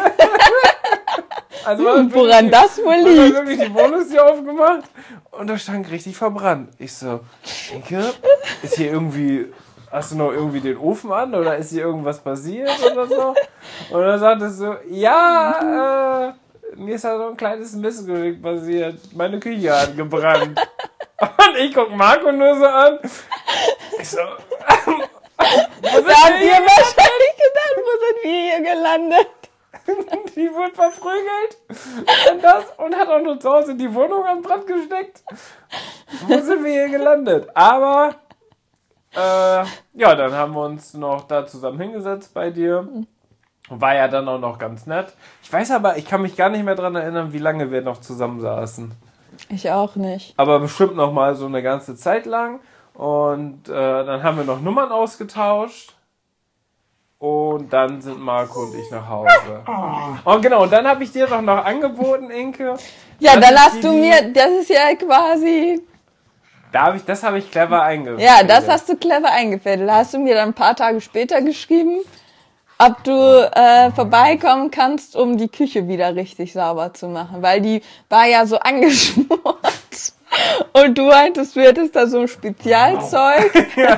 Also woran das wohl liegt? Ich habe wirklich die Wohnungstür aufgemacht und da stand richtig verbrannt. Ich so, Inke, ist hier irgendwie, hast du noch irgendwie den Ofen an oder ist hier irgendwas passiert oder so? Und dann sagte es so, ja, äh, mir ist da so ein kleines Missgeschick passiert. Meine Küche hat gebrannt. Und ich guck Marco nur so an. Ich so, da habt ihr wahrscheinlich gedacht, wo sind wir hier gelandet? Die wurde verprügelt und, das, und hat auch nur zu Hause die Wohnung an Brand gesteckt. Wo sind wir hier gelandet? Aber äh, ja, dann haben wir uns noch da zusammen hingesetzt bei dir. War ja dann auch noch ganz nett. Ich weiß aber, ich kann mich gar nicht mehr daran erinnern, wie lange wir noch zusammen saßen. Ich auch nicht. Aber bestimmt noch mal so eine ganze Zeit lang. Und äh, dann haben wir noch Nummern ausgetauscht. Und dann sind Marco und ich nach Hause. Und genau, und dann habe ich dir doch noch angeboten, Inke. Ja, dann hast du mir, das ist ja quasi... Da hab ich, das habe ich clever eingefädelt. Ja, das hast du clever eingefädelt. Da hast du mir dann ein paar Tage später geschrieben, ob du äh, vorbeikommen kannst, um die Küche wieder richtig sauber zu machen. Weil die war ja so angeschmort. Und du meintest, du hättest da so ein Spezialzeug. Ja.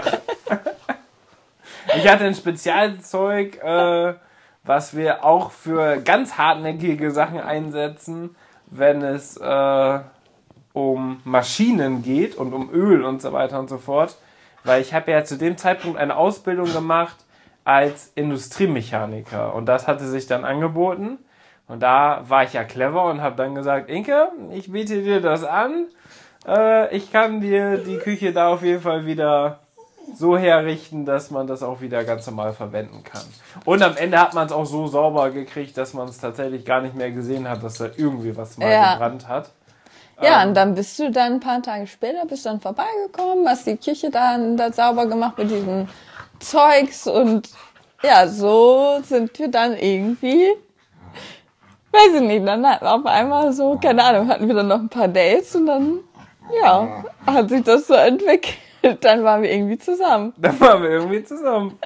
Ich hatte ein Spezialzeug, äh, was wir auch für ganz hartnäckige Sachen einsetzen, wenn es äh, um Maschinen geht und um Öl und so weiter und so fort. Weil ich habe ja zu dem Zeitpunkt eine Ausbildung gemacht als Industriemechaniker und das hatte sich dann angeboten. Und da war ich ja clever und habe dann gesagt, Inke, ich biete dir das an. Äh, ich kann dir die Küche da auf jeden Fall wieder so herrichten, dass man das auch wieder ganz normal verwenden kann. Und am Ende hat man es auch so sauber gekriegt, dass man es tatsächlich gar nicht mehr gesehen hat, dass da irgendwie was mal ja. gebrannt hat. Ja, Ähm, und dann bist du dann ein paar Tage später, bist dann vorbeigekommen, hast die Küche dann da sauber gemacht mit diesem Zeugs und ja, so sind wir dann irgendwie, weiß ich nicht, dann hatten auf einmal so, keine Ahnung, hatten wir dann noch ein paar Dates und dann, ja, hat sich das so entwickelt. Dann waren wir irgendwie zusammen. Dann waren wir irgendwie zusammen.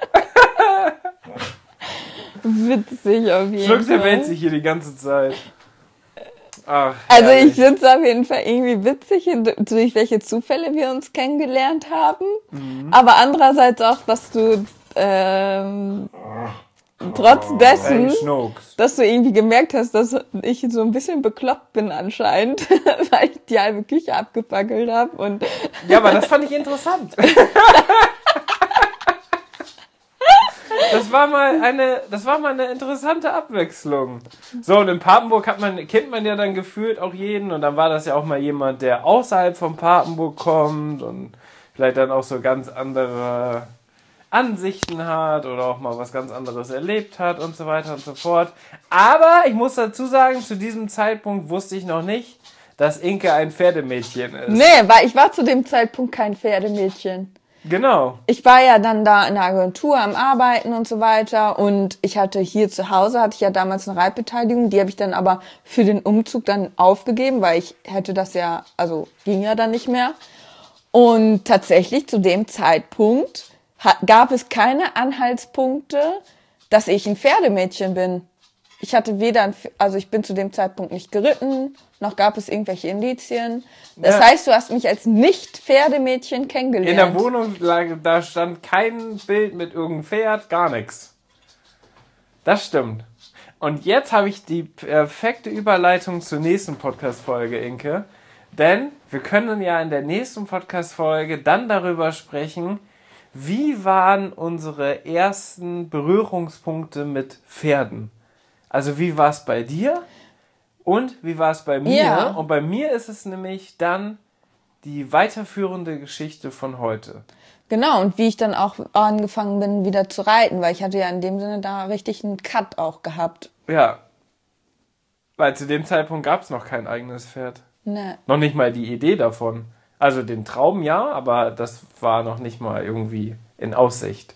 Witzig auf jeden Schluckt der Fall. Welt sich hier die ganze Zeit. Ach, Also herrlich. ich finde es auf jeden Fall irgendwie witzig, durch welche Zufälle wir uns kennengelernt haben. Mhm. Aber andererseits auch, dass du ähm, trotz dessen, Ey, Schnucks. dass du irgendwie gemerkt hast, dass ich so ein bisschen bekloppt bin anscheinend, weil ich die halbe Küche abgefackelt habe. Und Ja, aber das fand ich interessant. Das war mal eine, das war mal eine interessante Abwechslung. So, und in Papenburg hat man, kennt man ja dann gefühlt auch jeden und dann war das ja auch mal jemand, der außerhalb von Papenburg kommt und vielleicht dann auch so ganz andere Ansichten hat oder auch mal was ganz anderes erlebt hat und so weiter und so fort. Aber ich muss dazu sagen, zu diesem Zeitpunkt wusste ich noch nicht, dass Inke ein Pferdemädchen ist. nee, weil ich war zu dem Zeitpunkt kein Pferdemädchen. Genau. Ich war ja dann da in der Agentur am Arbeiten und so weiter und ich hatte hier zu Hause, hatte ich ja damals eine Reitbeteiligung, die habe ich dann aber für den Umzug dann aufgegeben, weil ich hätte das ja, also ging ja dann nicht mehr. Und tatsächlich zu dem Zeitpunkt ha- gab es keine Anhaltspunkte, dass ich ein Pferdemädchen bin. Ich hatte weder, ein, Pf- also ich bin zu dem Zeitpunkt nicht geritten, noch gab es irgendwelche Indizien. Das Ja. heißt, du hast mich als Nicht-Pferdemädchen kennengelernt. In der Wohnung lag, da stand kein Bild mit irgendeinem Pferd, gar nichts. Das stimmt. Und jetzt habe ich die perfekte Überleitung zur nächsten Podcast-Folge, Inke. Denn wir können ja in der nächsten Podcast-Folge dann darüber sprechen, wie waren unsere ersten Berührungspunkte mit Pferden. Also wie war es bei dir und wie war es bei mir? Ja. Und bei mir ist es nämlich dann die weiterführende Geschichte von heute. Genau, und wie ich dann auch angefangen bin, wieder zu reiten, weil ich hatte ja in dem Sinne da richtig einen Cut auch gehabt. Ja. Weil zu dem Zeitpunkt gab es noch kein eigenes Pferd. Ne. Noch nicht mal die Idee davon. Also den Traum ja, aber das war noch nicht mal irgendwie in Aussicht.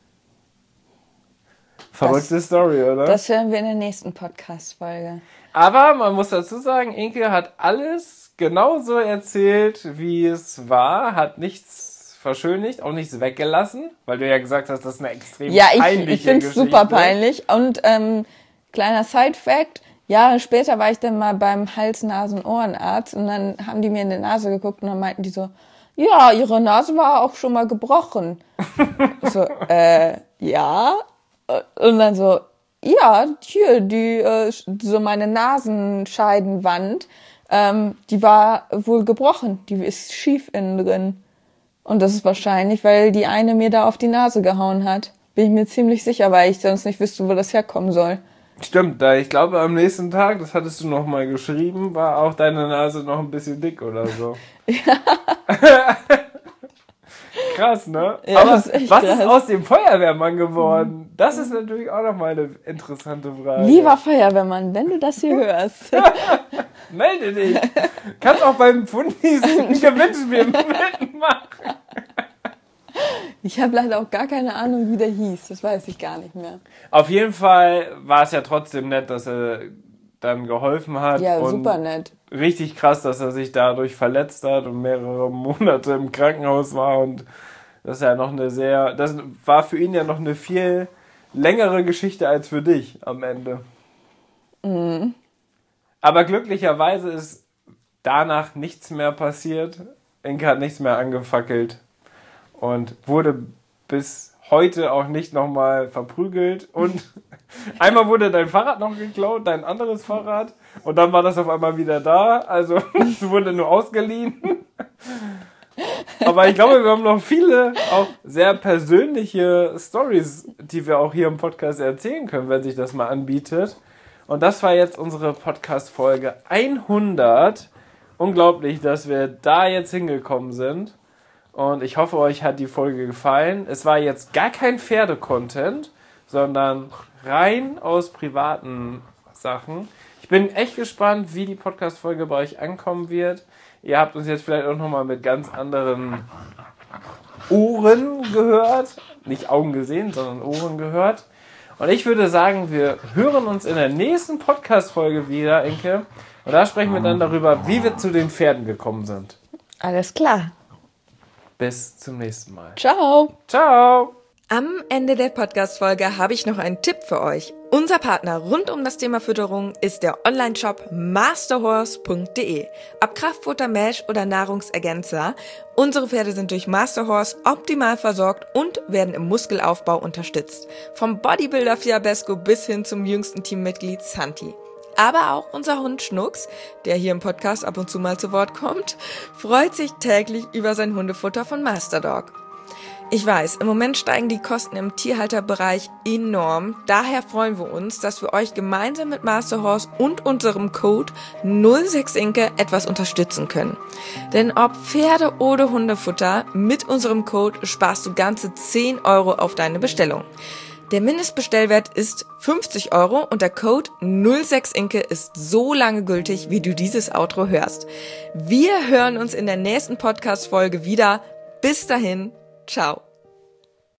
Verrückte Das- Story, oder? Das hören wir in der nächsten Podcast-Folge. Aber man muss dazu sagen, Inke hat alles genauso erzählt, wie es war, hat nichts verschönigt, auch nichts weggelassen, weil du ja gesagt hast, das ist eine extrem Ja, ich, peinliche ich finde es Geschichte. super peinlich. Und ähm, kleiner Side-Fact, Jahre später war ich dann mal beim Hals-Nasen-Ohrenarzt und dann haben die mir in die Nase geguckt und dann meinten die so, ja, ihre Nase war auch schon mal gebrochen. So, äh, ja. Und dann so, ja, hier, die, äh, so meine Nasenscheidenwand, ähm, die war wohl gebrochen. Die ist schief innen drin. Und das ist wahrscheinlich, weil die eine mir da auf die Nase gehauen hat. Bin ich mir ziemlich sicher, weil ich sonst nicht wüsste, wo das herkommen soll. Stimmt, da ich glaube am nächsten Tag, das hattest du noch mal geschrieben, war auch deine Nase noch ein bisschen dick oder so. Ja. Krass, ne? Ja, Aber das ist echt was krass. ist aus dem Feuerwehrmann geworden? Das ist natürlich auch noch mal eine interessante Frage. Lieber Feuerwehrmann, wenn du das hier hörst. Melde dich. Kannst auch beim Fundis Gewinnspiel mitmachen. Ich habe leider auch gar keine Ahnung, wie der hieß. Das weiß ich gar nicht mehr. Auf jeden Fall war es ja trotzdem nett, dass er dann geholfen hat. Ja, und super nett. richtig krass, dass er sich dadurch verletzt hat und mehrere Monate im Krankenhaus war. Und das ist ja noch eine sehr, das war für ihn ja noch eine viel längere Geschichte als für dich am Ende. Mhm. Aber glücklicherweise ist danach nichts mehr passiert. Inke hat nichts mehr angefackelt und wurde bis heute auch nicht nochmal verprügelt. Und einmal wurde dein Fahrrad noch geklaut, dein anderes Fahrrad. Und dann war das auf einmal wieder da. Also es wurde nur ausgeliehen. Aber ich glaube, wir haben noch viele auch sehr persönliche Stories, die wir auch hier im Podcast erzählen können, wenn sich das mal anbietet. Und das war jetzt unsere Podcast-Folge hundert. Unglaublich, dass wir da jetzt hingekommen sind. Und ich hoffe, euch hat die Folge gefallen. Es war jetzt gar kein Pferde-Content, sondern rein aus privaten Sachen. Ich bin echt gespannt, wie die Podcast-Folge bei euch ankommen wird. Ihr habt uns jetzt vielleicht auch nochmal mit ganz anderen Ohren gehört. Nicht Augen gesehen, sondern Ohren gehört. Und ich würde sagen, wir hören uns in der nächsten Podcast-Folge wieder, Inke. Und da sprechen wir dann darüber, wie wir zu den Pferden gekommen sind. Alles klar. Bis zum nächsten Mal. Ciao. Ciao. Am Ende der Podcast-Folge habe ich noch einen Tipp für euch. Unser Partner rund um das Thema Fütterung ist der Online-Shop masterhorse punkt de. Ob Kraftfutter, Milch oder Nahrungsergänzer, unsere Pferde sind durch Masterhorse optimal versorgt und werden im Muskelaufbau unterstützt. Vom Bodybuilder Fiabesco bis hin zum jüngsten Teammitglied Santi. Aber auch unser Hund Schnucks, der hier im Podcast ab und zu mal zu Wort kommt, freut sich täglich über sein Hundefutter von Masterdog. Ich weiß, im Moment steigen die Kosten im Tierhalterbereich enorm. Daher freuen wir uns, dass wir euch gemeinsam mit Masterhorse und unserem Code null sechs Inke etwas unterstützen können. Denn ob Pferde- oder Hundefutter, mit unserem Code sparst du ganze zehn Euro auf deine Bestellung. Der Mindestbestellwert ist fünfzig Euro und der Code null sechs Inke ist so lange gültig, wie du dieses Outro hörst. Wir hören uns in der nächsten Podcast-Folge wieder. Bis dahin. Ciao.